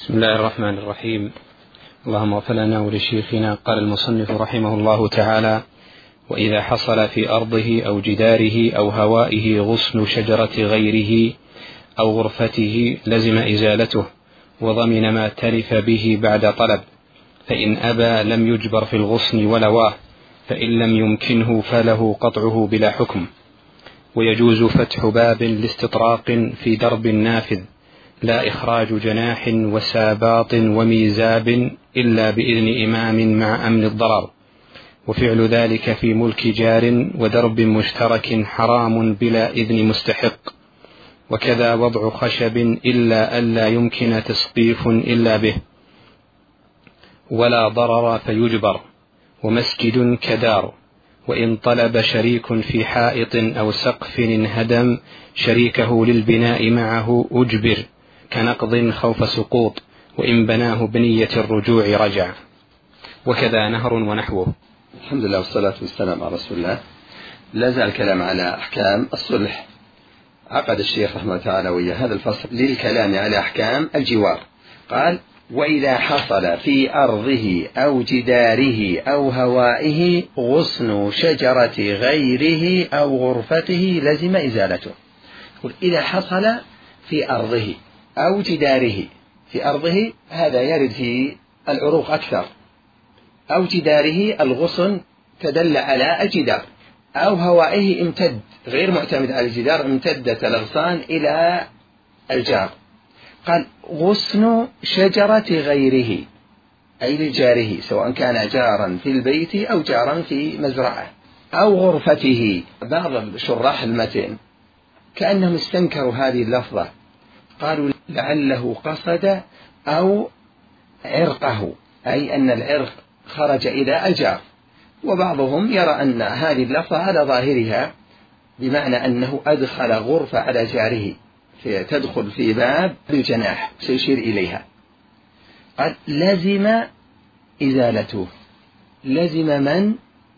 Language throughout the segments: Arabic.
بسم الله الرحمن الرحيم. اللهم اغفر لنا ولشيخنا. قال المصنف رحمه الله تعالى: وإذا حصل في أرضه أو جداره أو هوائه غصن شجرة غيره أو غرفته لزم إزالته وضمن ما تلف به بعد طلب، فإن أبى لم يجبر في الغصن ولواه، فإن لم يمكنه فله قطعه بلا حكم. ويجوز فتح باب لاستطراق في درب نافذ، لا إخراج جناح وساباط وميزاب إلا بإذن إمام مع أمن الضرر، وفعل ذلك في ملك جار ودرب مشترك حرام بلا إذن مستحق. وكذا وضع خشب إلا ألا يمكن تسقيف إلا به، ولا ضرر فيجبر. ومسجد كدار، وإن طلب شريك في حائط أو سقف انهدم شريكه للبناء معه أجبر، كنقض خوف سقوط، وإن بناه بنية الرجوع رجع. وكذا نهر ونحوه. الحمد لله والصلاة والسلام على رسول الله. لا زال الكلام على أحكام الصلح. عقد الشيخ رحمه الله تعالى ويا هذا الفصل للكلام على أحكام الجوار. قال: وإذا حصل في أرضه أو جداره أو هوائه غصن شجرة غيره أو غرفته لزم إزالته. إذا حصل في أرضه أو جداره، في أرضه هذا يرد في العروق أكثر، أو جداره الغصن تدل على الجدار، أو هوائه امتد غير معتمد على الجدار، امتدت الأغصان إلى الجار. قال: غصن شجرة غيره أي لجاره، سواء كان جارا في البيت أو جارا في مزرعة، أو غرفته. بعض شراح المتن كأنهم استنكروا هذه اللفظة، قالوا لعله قصد أو عرقه، أي أن العرق خرج إلى الجار. وبعضهم يرى أن هذه اللفظة على ظاهرها بمعنى أنه أدخل غرفة على جاره، تدخل في باب الجناح سيشير إليها. قال: لزم إزالته. لزم من؟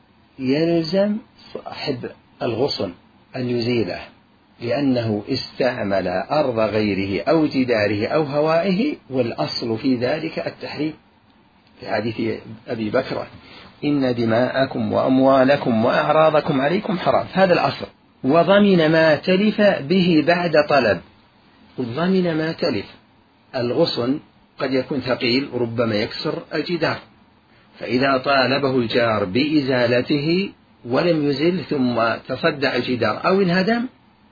يلزم صاحب الغصن أن يزيله، لأنه استعمل أرض غيره أو جداره أو هوائه، والأصل في ذلك التحريم، في حديث أبي بكر: إن دماءكم وأموالكم وأعراضكم عليكم حرام. هذا الأصل. وضمن ما تلف به بعد طلب. ضمن ما تلف. الغصن قد يكون ثقيل وربما يكسر الجدار، فإذا طالبه الجار بإزالته ولم يزل ثم تصدع الجدار أو انهدم،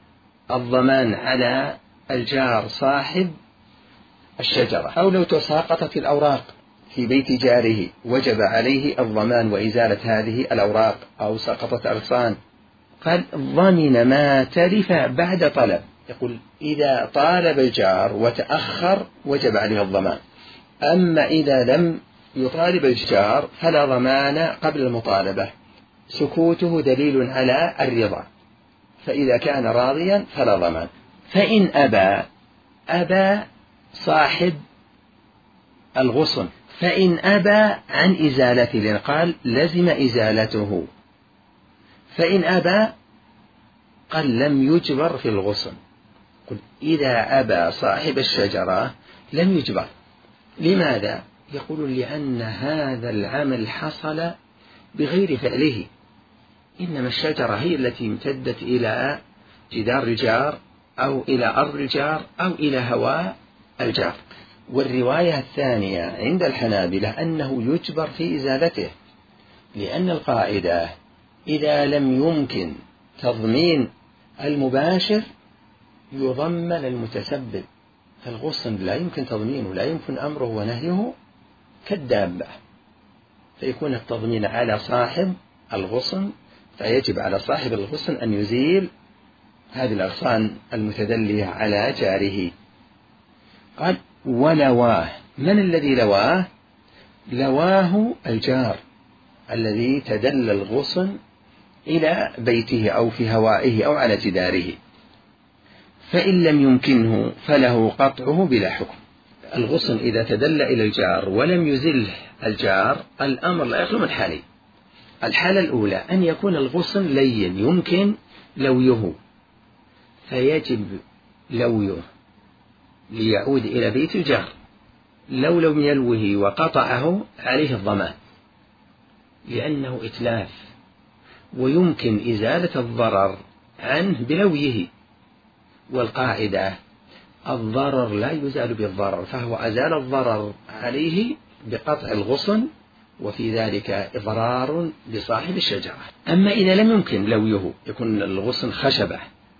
الضمان على الجار صاحب الشجرة. أو لو تساقطت الأوراق في بيت جاره وجب عليه الضمان وإزالة هذه الأوراق، أو سقطت أغصان. قال: ضمن ما تلف بعد طلب. يقول إذا طالب الجار وتأخر وجب عليه الضمان، أما إذا لم يطالب الجار فلا ضمان قبل المطالبة، سكوته دليل على الرضا، فإذا كان راضيا فلا ضمان. فإن أبى صاحب الغصن، فإن أبى عن إزالته، لأن قال لزم إزالته. فإن أبى قال لم يجبر في الغصن. قل إذا أبى صاحب الشجرة لم يجبر. لماذا؟ يقول لأن هذا العمل حصل بغير فعله، إنما الشجرة هي التي امتدت إلى جدار الجار أو إلى أرض الجار أو إلى هواء الجار. والرواية الثانية عند الحنابلة أنه يجبر في إزالته، لأن القاعدة إذا لم يمكن تضمين المباشر يضمن المتسبب. الغصن لا يمكن تضمينه، لا يمكن أمره ونهيه كالدابة، فيكون التضمين على صاحب الغصن، فيجب على صاحب الغصن أن يزيل هذه الأغصان المتدلية على جاره. قال: ولواه. من الذي لواه؟ لواه الجار الذي تدل الغصن إلى بيته أو في هوائه أو على جداره. فإن لم يمكنه فله قطعه بلا حكم. الغصن إذا تدل إلى الجار ولم يزله الجار، الأمر لا يخلو من حالين. الحالة الأولى أن يكون الغصن لين يمكن لويه، فيجب لويه ليعود إلى بيت الجار، لو لم يلوه وقطعه عليه الضمان، لأنه إتلاف ويمكن إزالة الضرر عنه بلويه، والقاعدة الضرر لا يزال بالضرر، فهو أزال الضرر عليه بقطع الغصن، وفي ذلك إضرار بصاحب الشجرة. أما إذا لم يمكن لويه، يكون الغصن خشبة،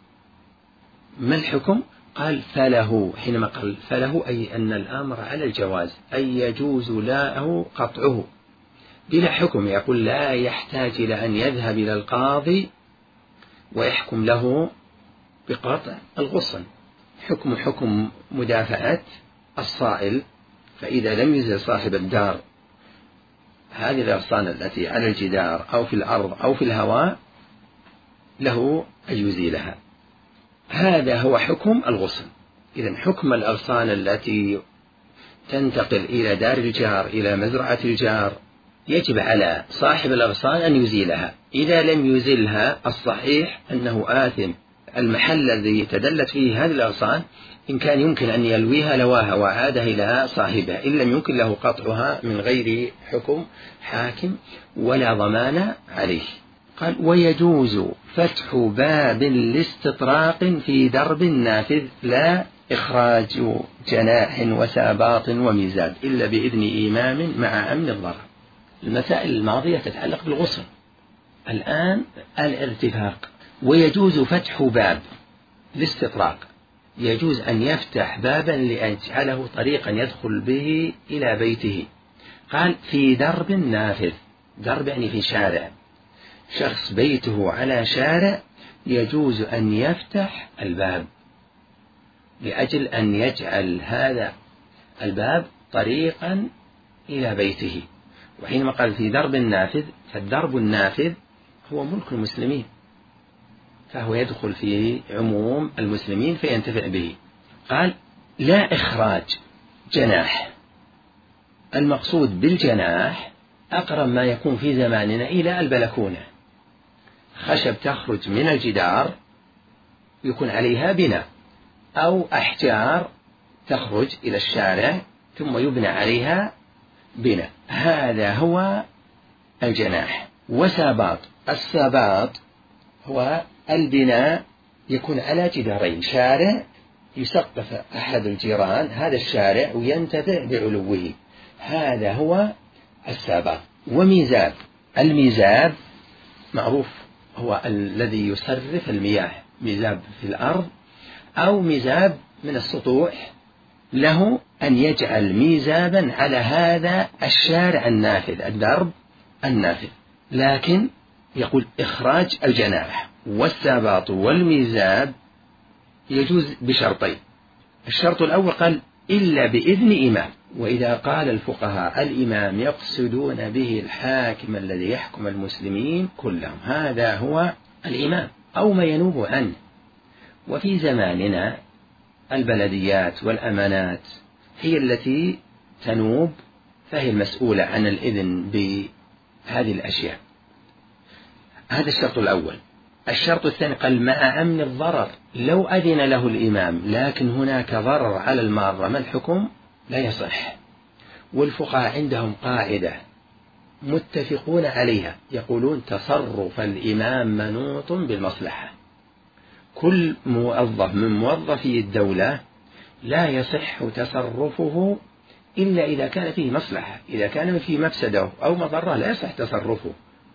ما الحكم؟ قال فله. حينما قال فله أي أن الأمر على الجواز، أي يجوز له قطعه بلا حكم، يقول لا يحتاج إلى أن يذهب إلى القاضي ويحكم له بقطع الغصن. حكم مدافعة الصائل، فإذا لم يزل صاحب الدار هذه الأغصان التي على الجدار أو في الأرض أو في الهواء له أن يزيلها. هذا هو حكم الغصن. إذن حكم الأغصان التي تنتقل إلى دار الجار إلى مزرعة الجار يجب على صاحب الأغصان أن يزيلها. إذا لم يزيلها الصحيح أنه آثم. المحل الذي تدلت فيه هذه الأغصان إن كان يمكن أن يلويها لواها وعادها إلى صاحبها، إن لم يمكن له قطعها من غير حكم حاكم ولا ضمان عليه. قال ويجوز فتح باب لاستطراق في درب نافذ لا إخراج جناح وساباط وميزاد إلا بإذن إمام مع أمن الضرر. المسائل الماضية تتعلق بالغصن، الآن الارتفاق. ويجوز فتح باب لاستطراق، يجوز أن يفتح بابا لأن يجعله طريقا يدخل به إلى بيته. قال في درب نافذ، درب يعني في شارع، شخص بيته على شارع يجوز أن يفتح الباب لأجل أن يجعل هذا الباب طريقا إلى بيته. وحينما قال في درب نافذ، فالدرب النافذ هو ملك المسلمين، فهو يدخل في عموم المسلمين فينتفع به. قال لا إخراج جناح، المقصود بالجناح أقرب ما يكون في زماننا إلى البلكونة، خشب تخرج من الجدار يكون عليها بناء، أو أحجار تخرج إلى الشارع ثم يبنى عليها بناء، هذا هو الجناح. وساباط، الساباط هو البناء يكون على جدارين، شارع يسقف أحد الجيران هذا الشارع وينتفع بعلوه، هذا هو الساباط. وميزاب، الميزاب معروف هو الذي يصرف المياه، ميزاب في الأرض أو ميزاب من السطوح، له أن يجعل ميزابا على هذا الشارع النافذ، الدرب النافذ. لكن يقول إخراج الجناح والساباط والميزاب يجوز بشرطين. الشرط الأول قال إلا بإذن إمام، وإذا قال الفقهاء الإمام يقصدون به الحاكم الذي يحكم المسلمين كلهم، هذا هو الإمام أو ما ينوب عنه. وفي زماننا البلديات والأمانات هي التي تنوب، فهي المسؤولة عن الإذن بهذه الأشياء. هذا الشرط الأول. الشرط الثاني قال مع أمن الضرر، لو أذن له الإمام لكن هناك ضرر على المارة، ما الحكم؟ لا يصح. والفقهاء عندهم قاعدة متفقون عليها، يقولون تصرف الإمام منوط بالمصلحة. كل موظف من موظفي الدولة لا يصح تصرفه إلا إذا كان فيه مصلحة، إذا كان فيه مفسدة أو مضرة لا يصح تصرفه،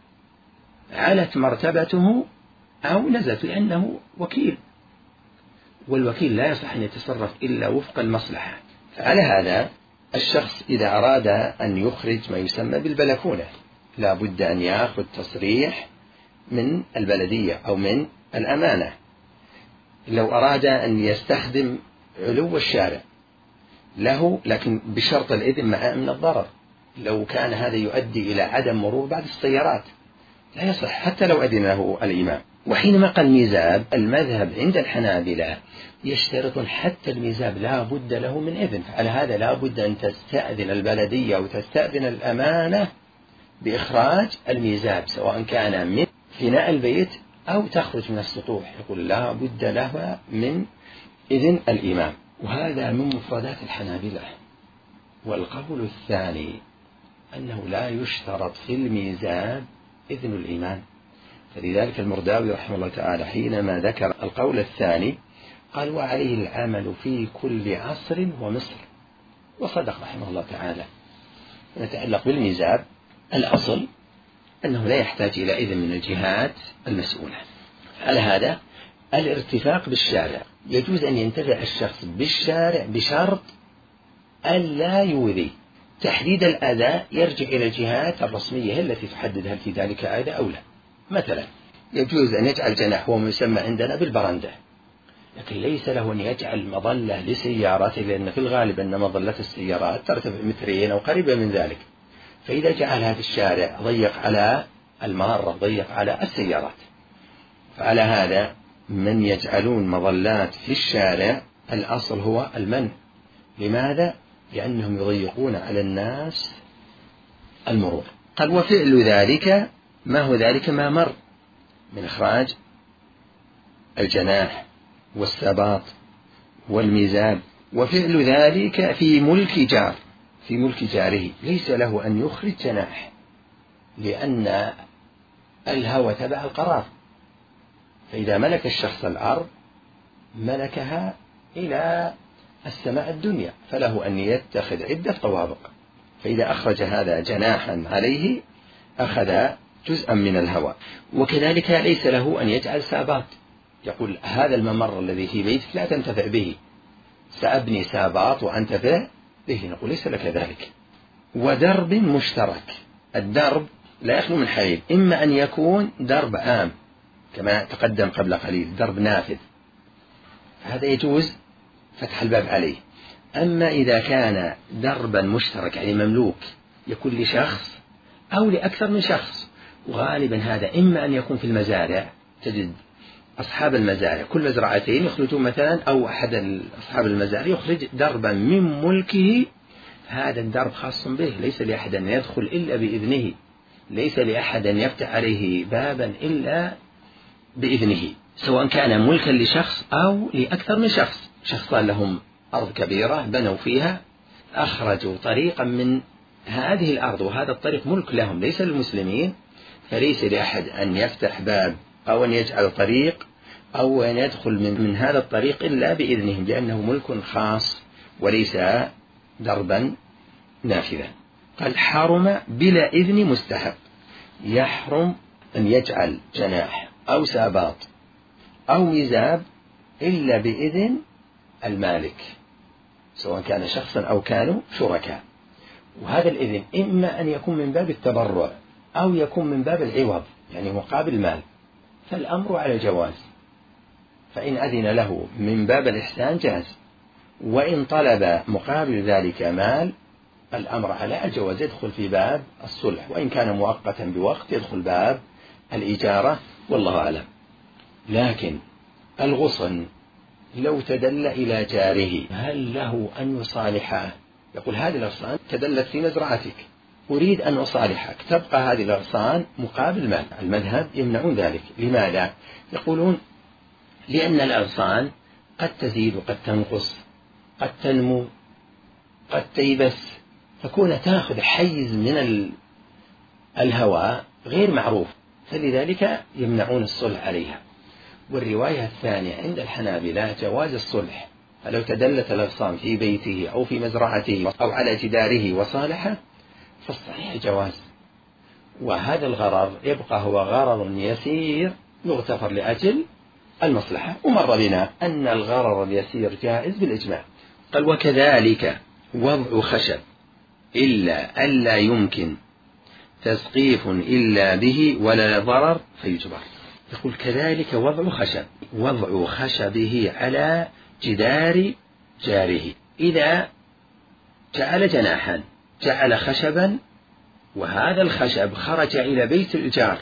علت مرتبته أو نزلت، لأنه وكيل، والوكيل لا يصح أن يتصرف إلا وفق المصلحة. فعلى هذا الشخص إذا أراد أن يخرج ما يسمى بالبلكونة لا بد أن يأخذ تصريح من البلدية أو من الأمانة. لو أراد أن يستخدم علو الشارع له، لكن بشرط الإذن مع أمن الضرر، لو كان هذا يؤدي إلى عدم مرور بعض السيارات لا يصح حتى لو أذن له الإمام. وحينما قال ميزاب، المذهب عند الحنابلة يشترط حتى الميزاب لا بد له من إذن، على هذا لا بد أن تستأذن البلدية أو تستأذن الأمانة بإخراج الميزاب، سواء كان من فناء البيت أو تخرج من السطوح، يقول لا بد له من إذن الإمام. وهذا من مفردات الحنابلة، والقول الثاني أنه لا يشترط في الميزاب إذن الإمام. فلذلك المرداوي رحمه الله تعالى حينما ذكر القول الثاني قال وعليه العمل في كل عصر ومصر، وصدق رحمه الله تعالى. نتعلق بالميزاب الأصل أنه لا يحتاج إلى إذن من الجهات المسؤولة. على هذا الارتفاق بالشارع يجوز أن ينتفع الشخص بالشارع بشرط ألا يؤذي. تحديد الأذى يرجع إلى الجهات الرسمية التي تحدد هل في ذلك أذى أو لا. مثلا يجوز أن يجعل جناح وهو يسمى عندنا بالبرندة، لكن ليس له أن يجعل مظلة لسيارته، لأن في الغالب أن مظلة السيارات ترتفع 2 متر أو قريبة من ذلك، فإذا جعلها في الشارع ضيق على المارة، ضيق على السيارات. فعلى هذا من يجعلون مظلات في الشارع الأصل هو المنع. لماذا؟ لأنهم يضيقون على الناس المرور. قال وفعل ذلك ما هو ذلك؟ ما مر من إخراج الجناح والسباط والميزاب، وفعل ذلك في ملك جار، في ملك جاره ليس له أن يخرج جناح، لأن الهوى تبع القرار. فإذا ملك الشخص الأرض ملكها إلى السماء الدنيا، فله أن يتخذ عدة طوابق، فإذا أخرج هذا جناحا عليه أخذ جزءا من الهوى. وكذلك ليس له أن يجعل سابات، يقول هذا الممر الذي في بيتك لا تنتفع به، سأبني سابات وأنتفع به، نقول ليس لك ذلك. ودرب مشترك، الدرب لا يخلو من حالين، إما أن يكون درب عام كما تقدم قبل قليل، درب نافذ، هذا يجوز فتح الباب عليه. أما إذا كان دربا مشترك يعني مملوك يكون لشخص أو لأكثر من شخص، وغالبا هذا إما أن يكون في المزارع، تجد أصحاب المزارع كل مزرعتين يخرجون مثلا، أو أحد أصحاب المزارع يخرج دربا من ملكه، هذا الدرب خاص به، ليس لأحد أن يدخل إلا بإذنه، ليس لأحد أن يفتح عليه بابا إلا بإذنه، سواء كان ملكا لشخص أو لأكثر من شخص. شخصان لهم أرض كبيرة بنوا فيها، أخرجوا طريقا من هذه الأرض وهذا الطريق ملك لهم ليس للمسلمين، فليس لأحد أن يفتح باب أو أن يجعل طريق أو أن يدخل من هذا الطريق إلا بإذنهم، لأنه ملك خاص وليس دربا نافذا. قال حرم بلا إذن مستحب، يحرم أن يجعل جناح أو ساباط أو ميزاب إلا بإذن المالك، سواء كان شخصا أو كانوا شركاء. وهذا الإذن إما أن يكون من باب التبرع أو يكون من باب العوض يعني مقابل مال، فالأمر على الجواز، فإن أذن له من باب الإحسان جاز، وإن طلب مقابل ذلك مال الأمر على الجواز، يدخل في باب الصلح، وإن كان مؤقتا بوقت يدخل باب الإجارة، والله أعلم. لكن الغصن لو تدل إلى جاره هل له أن يصالحه؟ يقول هذه الأغصان تدلت في مزرعتك، أريد أن أصالحك، تبقى هذه الأغصان مقابل مال. المذهب يمنعون ذلك. لماذا؟ يقولون لأن الأغصان قد تزيد وقد تنقص، قد تنمو قد تيبس، فكون تأخذ حيز من الهواء غير معروف، فلذلك يمنعون الصلح عليها. والرواية الثانية عند الحنابلة جواز الصلح، فلو تدلت الأغصان في بيته أو في مزرعته أو على جداره وصالحه فالصحيح جواز، وهذا الغرر يبقى هو غرر يسير يغتفر لأجل المصلحة. ومر بنا أن الغرر اليسير جائز بالإجماع. قال وكذلك وضع خشب إلا ألا يمكن تسقيف إلا به ولا ضرر فيجبر. يقول كذلك وضع خشبه على جدار جاره، إذا جعل جناحا جعل خشبا وهذا الخشب خرج إلى بيت الجار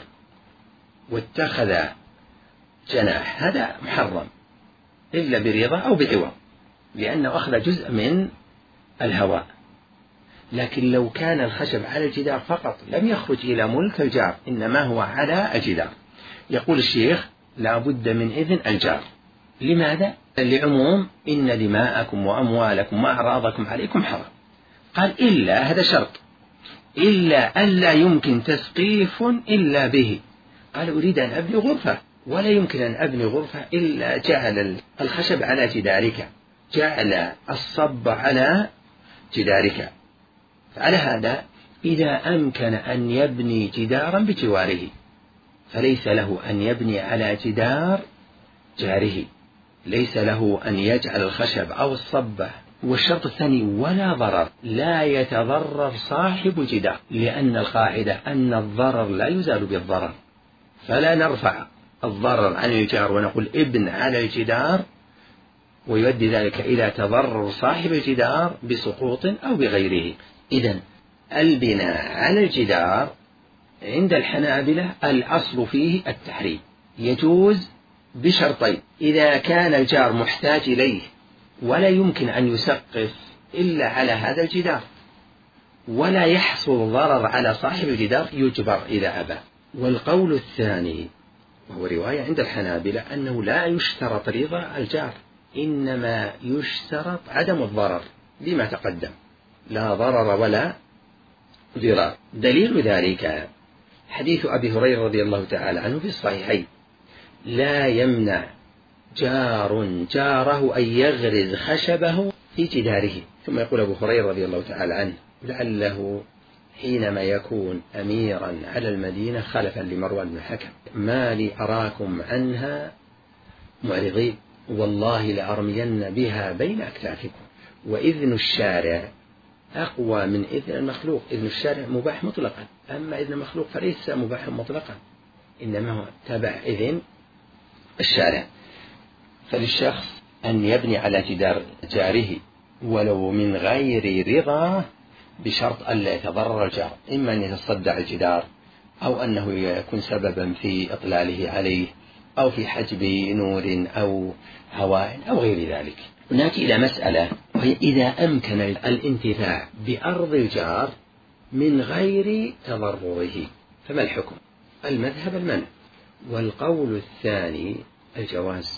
واتخذ جناح، هذا محرم إلا برضا أو بعوض، لأنه أخذ جزء من الهواء. لكن لو كان الخشب على الجدار فقط لم يخرج إلى ملك الجار، إنما هو على الجدار، يقول الشيخ لا بد من إذن الجار. لماذا؟ لعموم إن دماءكم وأموالكم وأعراضكم عليكم حرام. قال إلا، هذا شرط، إلا ألا يمكن تسقيف إلا به. قال أريد أن أبني غرفة، ولا يمكن أن أبني غرفة إلا جعل الخشب على جدارك، جعل الصب على جدارك. فعلى هذا إذا أمكن أن يبني جدارا بجواره فليس له أن يبني على جدار جاره، ليس له أن يجعل الخشب أو الصبة. والشرط الثاني ولا ضرر، لا يتضرر صاحب جدار، لأن القاعدة أن الضرر لا يزال بالضرر، فلا نرفع الضرر عن الجار ونقول ابن على الجدار ويؤدي ذلك إلى تضرر صاحب الجدار بسقوط أو بغيره. إذن البناء على الجدار عند الحنابلة الأصل فيه التحريم، يجوز بشرطين: إذا كان الجار محتاج إليه ولا يمكن أن يسقف إلا على هذا الجدار، ولا يحصل ضرر على صاحب الجدار يجبر إذا أبى. والقول الثاني وهو رواية عند الحنابلة أنه لا يشترط رضا الجار، إنما يشترط عدم الضرر بما تقدم، لا ضرر ولا ضرار. دليل ذلك حديث أبي هريرة رضي الله تعالى عنه في الصحيحين: لا يمنع جار جاره أن يغرز خشبه في جداره. ثم يقول أبو هريرة رضي الله تعالى عنه لعله حينما يكون أميرا على المدينة خلفا لمروان بن الحكم: ما لي أراكم عنها معرضين، والله لأرمين بها بين أكتافكم. وإذن الشارع أقوى من إذن المخلوق. إذن الشارع مباح مطلقا، أما إذن المخلوق فليس مباح مطلقا، إنما هو تبع إذن الشارع. فللشخص أن يبني على جدار جاره ولو من غير رضا بشرط ألا يتضرر الجار، إما أن يتصدع الجدار أو أنه يكون سببا في إطلاله عليه أو في حجب نور أو هواء أو غير ذلك. نأتي إلى مسألة، وهي إذا أمكن الانتفاع بأرض الجار من غير تضرره فما الحكم؟ المذهب المنع، والقول الثاني الجواز،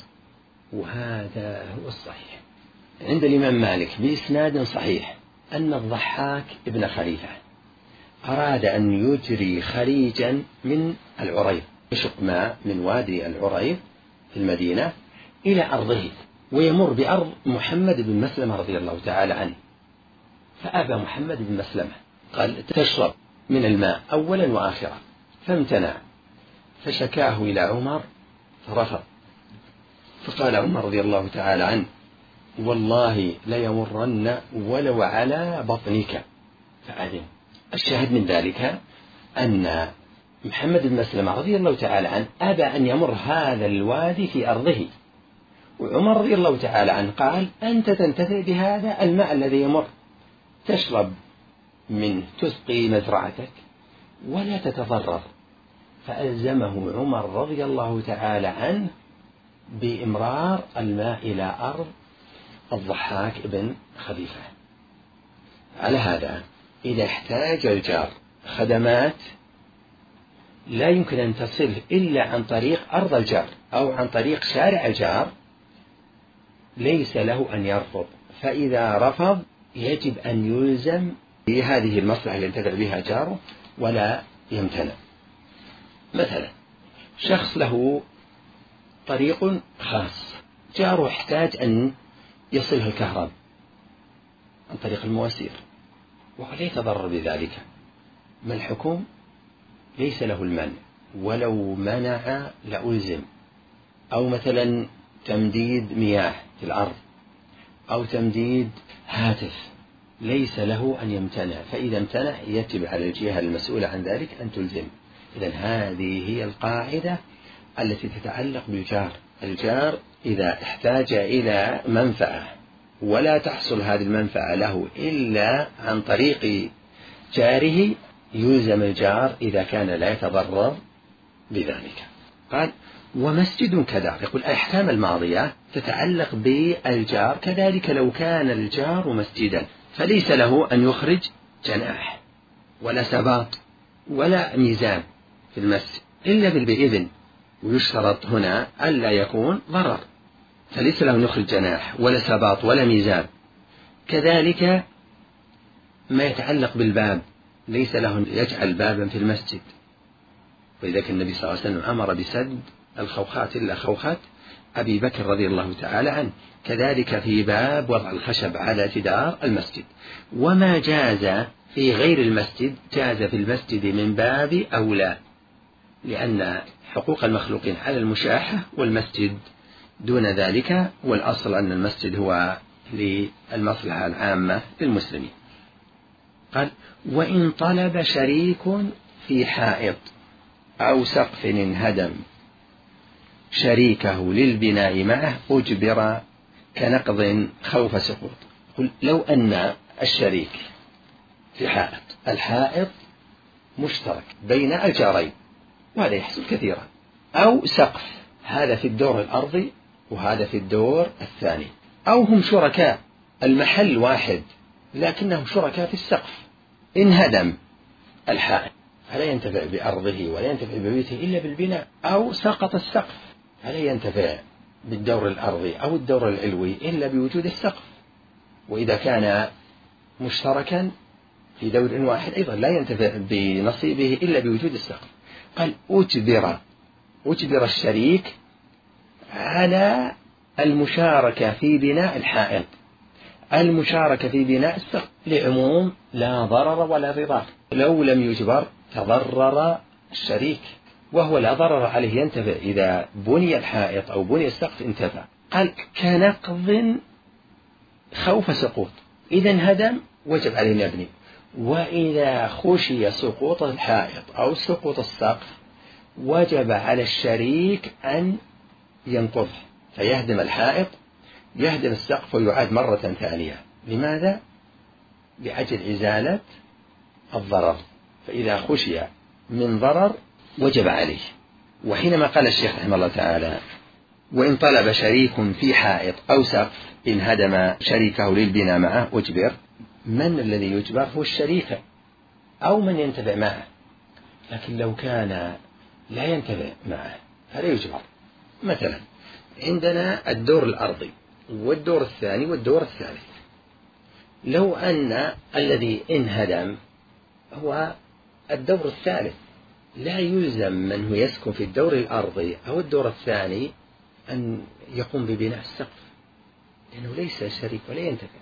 وهذا هو الصحيح عند الإمام مالك بإسناد صحيح أن الضحاك ابن خليفة أراد أن يجري خريجا من العريض، يشق ماء من وادي العريض في المدينة إلى أرضه، ويمر بأرض محمد بن مسلمة رضي الله تعالى عنه، فأبى محمد بن مسلمة، قال: تشرب من الماء أولا وآخرا، فامتنع، فشكاه إلى عمر فرفض، فقال عمر رضي الله تعالى عنه: والله ليمرن ولو على بطنك، فأذن. الشاهد من ذلك أن محمد بن مسلمة رضي الله تعالى عنه أبى أن يمر هذا الوادي في أرضه، وعمر رضي الله تعالى عنه قال: أنت تنتفع بهذا الماء الذي يمر، تشرب منه، تسقي مزرعتك ولا تتضرر. فألزمه عمر رضي الله تعالى عنه بإمرار الماء إلى أرض الضحاك ابن خليفة. على هذا إذا احتاج الجار خدمات لا يمكن أن تصل إلا عن طريق أرض الجار أو عن طريق شارع الجار، ليس له أن يرفض، فإذا رفض يجب أن يلزم بهذه المصلحة التي ينتفع بها جاره ولا يمتنع. مثلا شخص له طريق خاص، جاره احتاج أن يصله الكهرباء عن طريق المواسير وهو لا يتضرر بذلك، ما الحكم؟ ليس له المنع، ولو منع لألزم. أو مثلا تمديد مياه في الأرض أو تمديد هاتف، ليس له أن يمتنع، فإذا امتنع يجب على الجهة المسؤولة عن ذلك أن تلزم. إذن هذه هي القاعدة التي تتعلق بالجار. الجار إذا احتاج إلى منفعة ولا تحصل هذه المنفعة له إلا عن طريق جاره يلزم الجار إذا كان لا يتضرر بذلك. قال: ومسجد كدار. يقول الأحكام الماضية تتعلق بالجار، كذلك لو كان الجار مسجدا فليس له أن يخرج جناح ولا سباط ولا ميزان في المسجد إلا بالإذن، ويشترط هنا ألا يكون ضرر، فليس له أن يخرج جناح ولا سباط ولا ميزان. كذلك ما يتعلق بالباب ليس له أن يجعل بابا في المسجد، ولذلك النبي صلى الله عليه وسلم أمر بسد الخوخات إلا خوخات أبي بكر رضي الله تعالى عنه. كذلك في باب وضع الخشب على جدار المسجد. وما جاز في غير المسجد جاز في المسجد من باب أولى، لأن حقوق المخلوقين على المشاحة والمسجد دون ذلك، والأصل أن المسجد هو للمصلحة العامة للمسلمين. قال: وإن طلب شريك في حائط أو سقف انهدم شريكه للبناء معه أجبر كنقض خوف سقوط. قل لو أن الشريك في حائط، الحائط مشترك بين الجارين، وهذا يحصل كثيرا، أو سقف، هذا في الدور الأرضي وهذا في الدور الثاني، أو هم شركاء، المحل واحد لكنهم شركاء في السقف، انهدم الحائط فلا ينتفع بأرضه ولا ينتفع ببيته إلا بالبناء، أو سقط السقف فلا ينتفع بالدور الأرضي أو الدور العلوي إلا بوجود السقف. وإذا كان مشتركا في دور واحد أيضا لا ينتفع بنصيبه إلا بوجود السقف. قال: أجبر الشريك على المشاركة في بناء الحائط، المشاركة في بناء السقف، لعموم لا ضرر ولا ضرار. لو لم يجبر تضرر الشريك، وهو لا ضرر عليه، ينتفع إذا بني الحائط أو بني السقف انتفع. قال: كنقض خوف سقوط، إذا انهدم وجب عليه أن يبني، وإذا خشي سقوط الحائط أو سقوط السقف وجب على الشريك أن ينقضه، فيهدم الحائط، يهدم السقف ويعاد مرة ثانية. لماذا؟ لأجل إزالة الضرر، فإذا خشي من ضرر وجب عليه. وحينما قال الشيخ رحمه الله تعالى: وإن طلب شريك في حائط أو سقف إن هدم شريكه للبناء معه أجبر، من الذي يجبر؟ هو الشريك أو من ينتفع معه، لكن لو كان لا ينتفع معه فلا يجبر. مثلا عندنا الدور الأرضي والدور الثاني والدور الثالث، لو أن الذي انهدم هو الدور الثالث، لا يلزم من هو يسكن في الدور الأرضي أو الدور الثاني أن يقوم ببناء السقف، لأنه ليس شريك ولا ينتفع.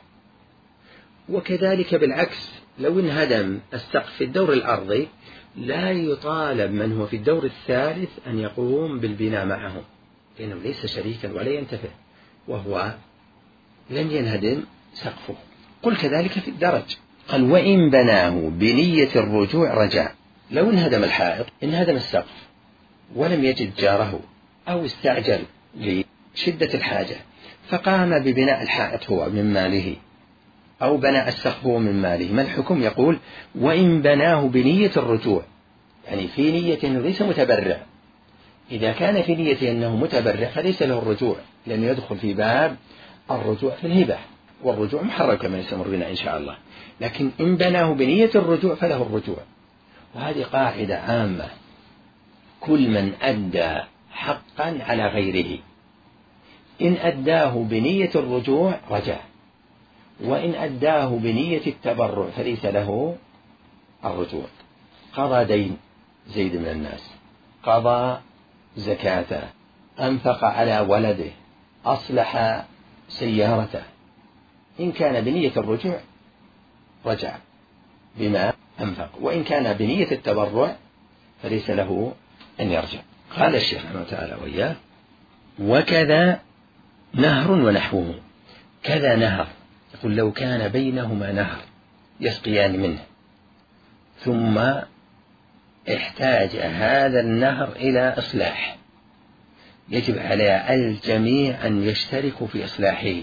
وكذلك بالعكس، لو انهدم السقف في الدور الأرضي لا يطالب من هو في الدور الثالث أن يقوم بالبناء معه، لأنه ليس شريكا ولا ينتفع، وهو لم ينهدم سقفه. قل كذلك في الدرج. قال: وإن بناه بنية الرجوع رجع. لو انهدم الحائط، انهدم السقف ولم يجد جاره أو استعجل لشدة الحاجة فقام ببناء الحائط هو من ماله أو بناء السقف هو من ماله، ما الحكم؟ يقول: وإن بناه بنية الرجوع، يعني في نية أنه ليس متبرع. إذا كان في نية أنه متبرع فليس له الرجوع، لأنه يدخل في باب الرجوع في الهبة، والرجوع محرم كما سيمر بنا إن شاء الله. لكن إن بناه بنية الرجوع فله الرجوع. وهذه قاعدة عامة: كل من أدى حقا على غيره إن أداه بنية الرجوع رجع، وإن أداه بنية التبرع فليس له الرجوع. قضى دين زيد من الناس، قضى زكاته، أنفق على ولده، أصلح سيارته، إن كان بنية الرجوع رجع بما أنفق، وإن كان بنية التبرع فليس له أن يرجع. قال الشيخ رحمه تعالى وإياه: وكذا نهر ونحوه. كذا نهر، يقول لو كان بينهما نهر يسقيان منه ثم احتاج هذا النهر إلى إصلاح، يجب على الجميع أن يشتركوا في إصلاحه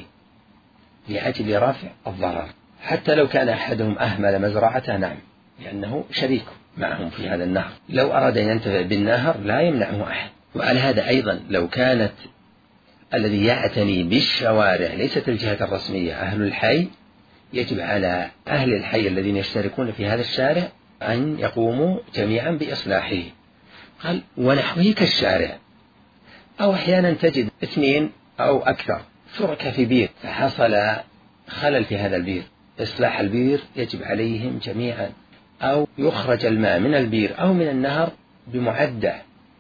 لأجل رفع الضرر، حتى لو كان أحدهم أهمل مزرعته، نعم، لأنه شريك معهم في هذا النهر. لو أراد أن ينتفع بالنهر لا يمنعه أحد. وعلى هذا أيضا لو كانت الذي يعتني بالشوارع ليست الجهة الرسمية أهل الحي، يجب على أهل الحي الذين يشتركون في هذا الشارع أن يقوموا جميعا بإصلاحه. قال: ونحوه كالشارع. أو أحيانا تجد 2 أو أكثر شركاء في بير، فحصل خلل في هذا البير، إصلاح البير يجب عليهم جميعا، أو يخرج الماء من البير أو من النهر بمعدة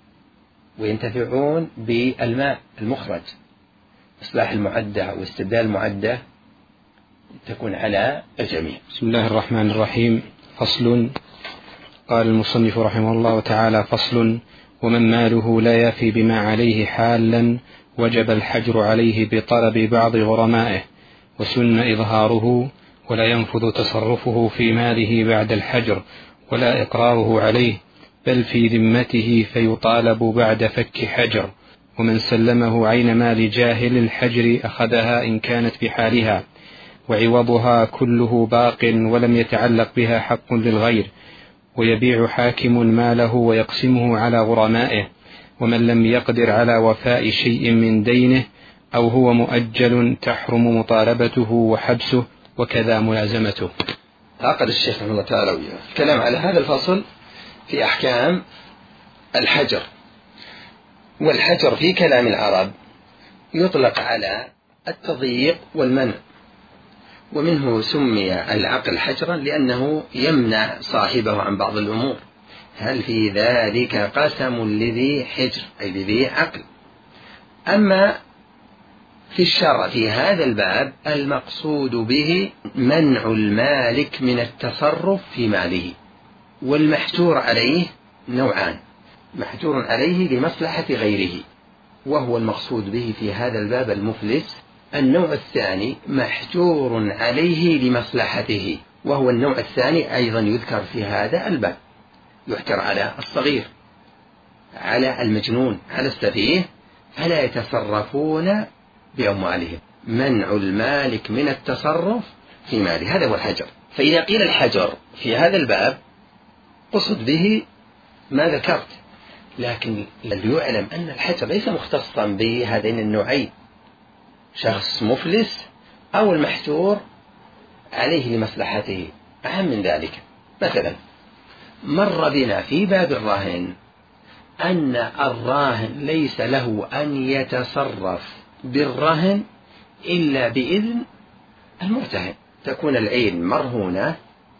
وينتفعون بالماء المخرج. إصلاح المعدة واستبدال المعدة تكون على الجميع. بسم الله الرحمن الرحيم. فصل. قال المصنف رحمه الله تعالى: فصل. ومن ماله لا يفي بما عليه حالا وجب الحجر عليه بطلب بعض غرمائه، وسن إظهاره، ولا ينفذ تصرفه في ماله بعد الحجر ولا إقراره عليه، بل في ذمته فيطالب بعد فك حجر. ومن سلمه عين مال جاهل الحجر أخذها إن كانت بحالها، وعوضها كله باق ولم يتعلق بها حق للغير، ويبيع حاكم ماله ويقسمه على غرمائه. ومن لم يقدر على وفاء شيء من دينه أو هو مؤجل تحرم مطالبته وحبسه، وكذا ملازمته. عقد الشيخ رحمه الله تعالى الكلام على هذا الفصل في أحكام الحجر. والحجر في كلام العرب يطلق على التضييق والمنع، ومنه سمي العقل حجرا لأنه يمنع صاحبه عن بعض الأمور. هل في ذلك قسم لذي حجر، أي لذي عقل. أما في الشرع في هذا الباب المقصود به منع المالك من التصرف في ماله. والمحجور عليه نوعان: محجور عليه لمصلحة غيره وهو المقصود به في هذا الباب المفلس. النوع الثاني محجور عليه لمصلحته، وهو النوع الثاني أيضا يذكر في هذا الباب. يحجر على الصغير، على المجنون، على السفيه، فلا يتصرفون بأموالهم. منع المالك من التصرف في ماله، هذا هو الحجر. فإذا قيل الحجر في هذا الباب قصد به ما ذكرت، لكن ليعلم أن الحجر ليس مختصا بهذين النوعين: شخص مفلس أو المحجور عليه لمصلحته. أهم من ذلك، مثلا مر بنا في باب الرهن أن الراهن ليس له أن يتصرف بالرهن إلا بإذن المرتهن. تكون العين مرهونة،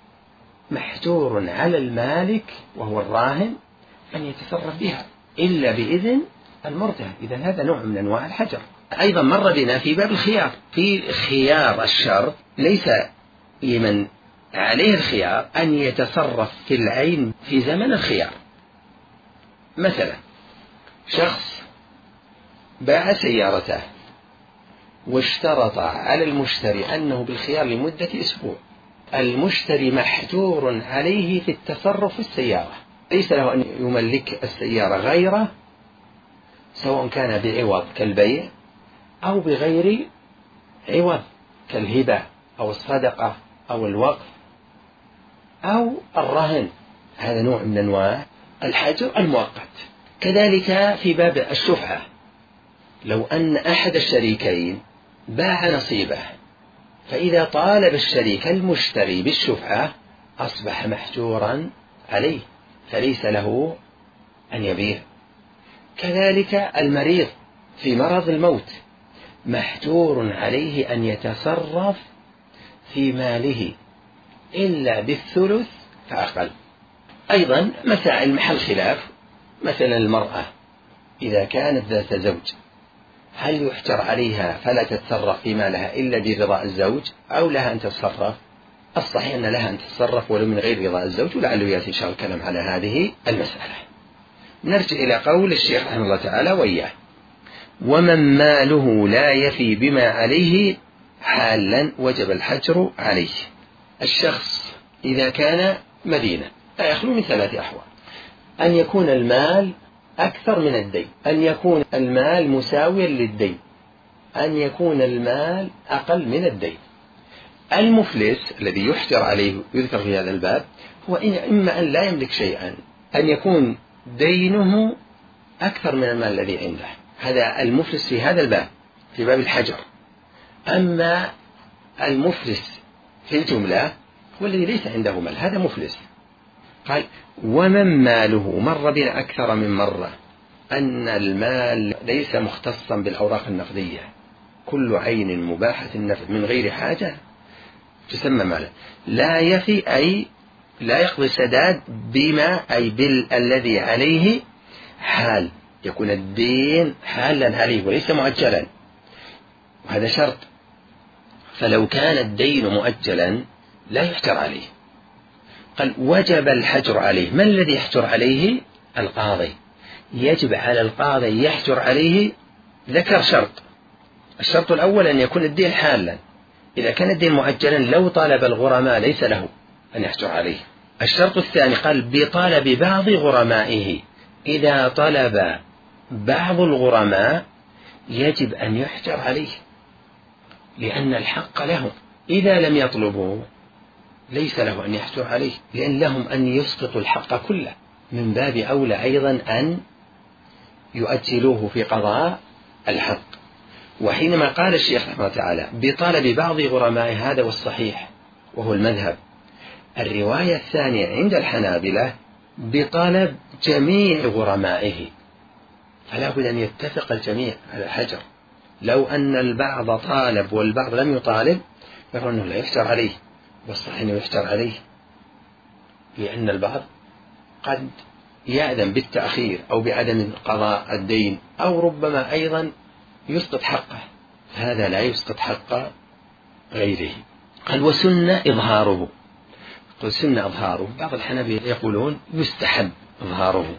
محجور على المالك وهو الراهن أن يتصرف بها إلا بإذن المرتهن. إذن هذا نوع من أنواع الحجر. أيضا مر بنا في باب الخيار، في خيار الشرط ليس لمن عليه الخيار أن يتصرف في العين في زمن الخيار. مثلا شخص باع سيارته واشترط على المشتري أنه بالخيار لمدة أسبوع. المشتري محجور عليه في التصرف في السيارة، ليس له أن يملك السيارة غيره، سواء كان بعوض كالبيع أو بغير عوض كالهبة أو الصدقة أو الوقف أو الرهن. هذا نوع من أنواع الحجر المؤقت. كذلك في باب الشفعة، لو أن أحد الشريكين باع نصيبه، فإذا طالب الشريك المشتري بالشفعة أصبح محجورا عليه، فليس له أن يبيع. كذلك المريض في مرض الموت محجور عليه أن يتصرف في ماله إلا بالثلث فأقل. أيضا مسائل محل خلاف، مثلا المرأة إذا كانت ذات زوج هل يحجر عليها فلا تتصرف في مالها إلا برضاء الزوج أو لها أن تتصرف؟ الصحيح أن لها أن تتصرف ولو من غير رضاء الزوج، ولعله يأتي إن شاء الله الكلام على هذه المسألة. نرجع إلى قول الشيخ رحمه الله تعالى وإياه: ومن ماله لا يفي بما عليه حالا وجب الحجر عليه. الشخص إذا كان مدينة لا يخلو من ثلاث أحوال: أن يكون المال أكثر من الدين، أن يكون المال مساويا للدين، أن يكون المال أقل من الدين. المفلس الذي يحجر عليه يذكر في هذا الباب هو إما أن لا يملك شيئا، أن يكون دينه أكثر من المال الذي عنده، هذا المفلس في هذا الباب في باب الحجر. أما المفلس في الجملة هو الذي ليس عنده مال، هذا مفلس. قال: ومن ماله، مر بنا أكثر من مرة أن المال ليس مختصا بالأوراق النقدية، كل عين مباحة النفع من غير حاجة تسمى مالا. لا يفي أي لا يقضي السداد بما أي بالذي عليه حال، يكون الدين حالا عليه وليس مؤجلا، وهذا شرط. فلو كان الدين مؤجلا لا يحجر عليه. قال وجب الحجر عليه. ما الذي يحجر عليه؟ القاضي. يجب على القاضي يحجر عليه. ذكر شرط، الشرط الأول أن يكون الدين حالا. إذا كان الدين مؤجلا لو طالب الغرماء ليس له أن يحجر عليه. الشرط الثاني قال بطلب بعض غرمائه. إذا طلب بعض الغرماء يجب أن يحجر عليه لأن الحق له. إذا لم يطلبوا ليس له أن يحجر عليه، لأن لهم أن يسقطوا الحق كله. من باب أولى أيضا أن يؤجلوه في قضاء الحق. وحينما قال الشيخ رحمه الله تعالى بطلب بعض غرماء، هذا والصحيح وهو المذهب. الرواية الثانية عند الحنابلة بطلب جميع غرمائه، فلا بد أن يتفق الجميع على الحجر. لو أن البعض طالب والبعض لم يطالب يرون أنه لا يحجر عليه، والصحيح أنه يحجر عليه، لأن البعض قد يأذن بالتأخير أو بعدم قضاء الدين، أو ربما أيضا يسقط حقه، هذا لا يسقط حق غيره. قال وسنة إظهاره. قال سنة إظهاره. بعض الحنابلة يقولون يستحب إظهاره،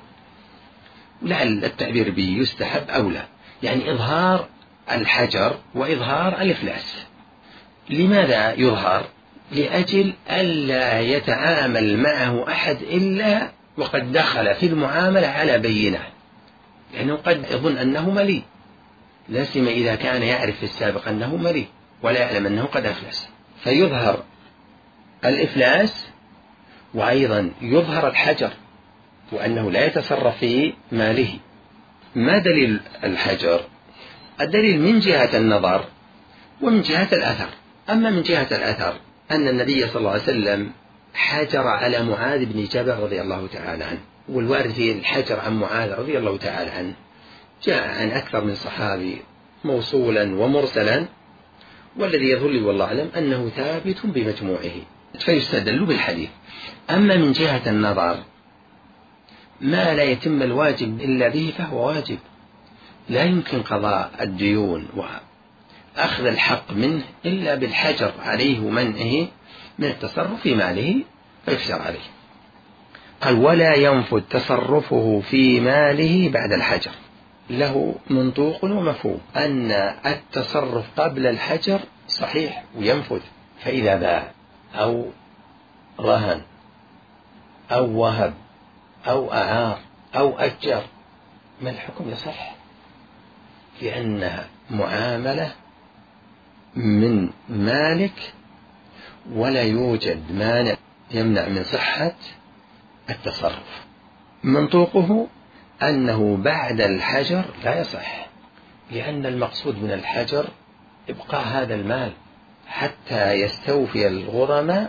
لعل التعبير به يستحب أولى، يعني إظهار الحجر وإظهار الإفلاس. لماذا يظهر؟ لأجل ألا يتعامل معه أحد إلا وقد دخل في المعاملة على بينة، لأنه قد يظن أنه مليء، لا سيما إذا كان يعرف في السابق أنه مليء ولا يعلم أنه قد أفلس، فيظهر الإفلاس وأيضا يظهر الحجر وأنه لا يتصرف في ماله. ما دليل الحجر؟ الدليل من جهة النظر ومن جهة الأثر. أما من جهة الأثر أن النبي صلى الله عليه وسلم حجر على معاذ بن جبل رضي الله تعالى عنه، والوارد في الحجر عن معاذ رضي الله تعالى عنه جاء عن أكثر من صحابي موصولا ومرسلا، والذي يظهر لي والله أعلم أنه ثابت بمجموعه، فيستدل بالحديث. أما من جهة النظر ما لا يتم الواجب إلا به فهو واجب، لا يمكن قضاء الديون وأخذ الحق منه إلا بالحجر عليه ومنعه من التصرف في ماله فيحجر عليه. قال ولا ينفذ تصرفه في ماله بعد الحجر. له منطوق ومفهوم أن التصرف قبل الحجر صحيح وينفذ، فإذا باع أو رهن أو وهب أو أعار أو أجر ما الحكم يصح، لأنها معاملة من مالك ولا يوجد مانع يمنع من صحة التصرف. منطوقه أنه بعد الحجر لا يصح، لأن المقصود من الحجر إبقاء هذا المال حتى يستوفي الغرماء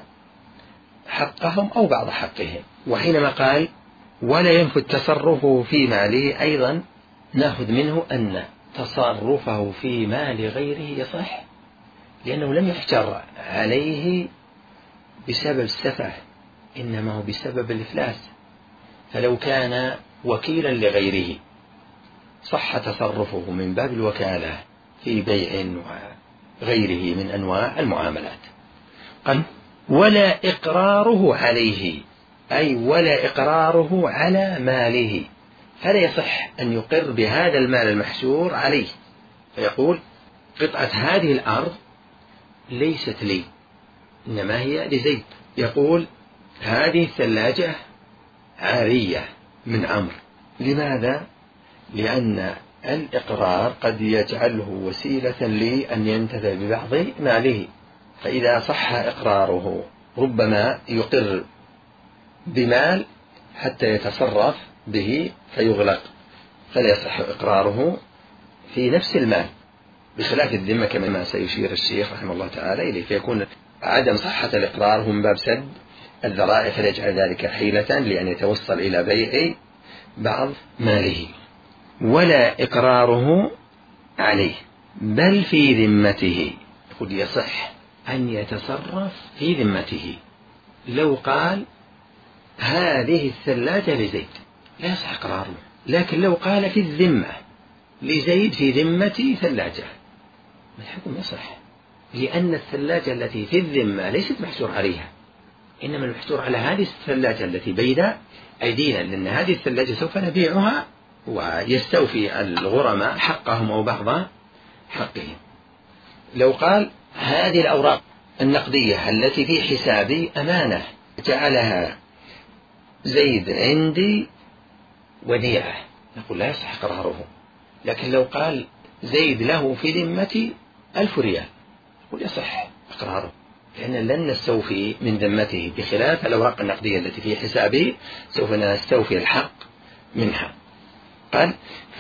حقهم أو بعض حقهم. وحينما قال ولا ينفذ تصرفه في ماله أيضا نأخذ منه أن تصرفه في مال غيره يصح، لأنه لم يحجر عليه بسبب السفه، إنما هو بسبب الإفلاس. فلو كان وكيلا لغيره صح تصرفه من باب الوكالة في بيع وغيره من أنواع المعاملات. قال ولا إقراره عليه، أي ولا إقراره على ماله، فلا يصح أن يقر بهذا المال المحجور عليه، فيقول قطعة هذه الأرض ليست لي إنما هي لزيد. يقول هذه الثلاجة عارية من عمرو. لماذا؟ لأن الإقرار قد يجعله وسيلة لأن ينتفع ببعض ماله، فإذا صح إقراره ربما يقر بمال حتى يتصرف به فيغلق، فلا يصح إقراره في نفس المال، بخلاف الذمة كما سيشير الشيخ رحمه الله تعالى إليه، فيكون عدم صحة الإقرار هم باب سد الذرائع، فيجعل ذلك حيلة لأن يتوصل إلى بيع بعض ماله. ولا إقراره عليه بل في ذمته، يقول يصح أن يتصرف في ذمته. لو قال هذه الثلاجة لزيد لا يصح إقراره، لكن لو قال في الذمة لزيد في ذمتي ثلاجة الحكم يصح، لأن الثلاجة التي في الذمة ليست محجور عليها، إنما المحجور على هذه الثلاجة التي بين أيدينا، لأن هذه الثلاجة سوف نبيعها ويستوفي الغرماء حقهم أو بعض حقهم. لو قال هذه الأوراق النقدية التي في حسابي أمانة جعلها زيد عندي وديعة، نقول لا يصح إقراره. لكن لو قال زيد له في ذمتي 1000 ريال نقول يصح إقراره، لأن لن نستوفي من ذمته، بخلاف الأوراق النقدية التي في حسابه سوف نستوفي الحق منها. قال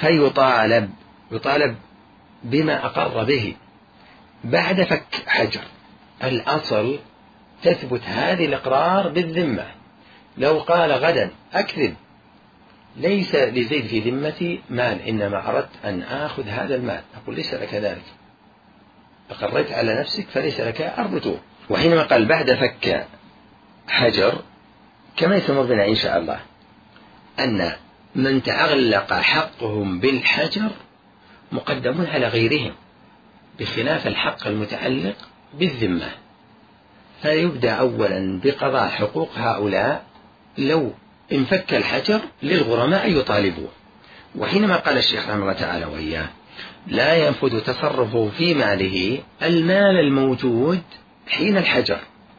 يطالب بما أقر به بعد فك حجر. الأصل تثبت هذه الإقرار بالذمة. لو قال غدا أكذب ليس لزيد في ذمتي مال، إنما أردت أن آخذ هذا المال، أقول ليس لك ذلك، أقريت على نفسك فليس لك الرجوع. وحينما قال بعد فك حجر كما يتمر بنا إن شاء الله أن من تعلق حقهم بالحجر مقدمون على غيرهم، بخلاف الحق المتعلق بالذمة، فيبدأ أولا بقضاء حقوق هؤلاء لو انفك الحجر للغرماء يطالبوه. وحينما قال الشيخ رحمه الله تعالى وإياه لا ينفذ تصرفه في ماله المال الموجود حين الحجر،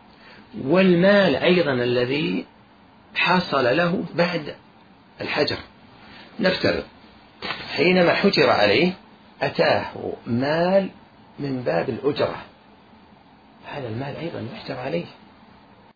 والمال أيضا الذي حصل له بعد الحجر. نفترض حينما حجر عليه أتاه مال من باب الأجرة، هذا المال أيضا يحجر عليه،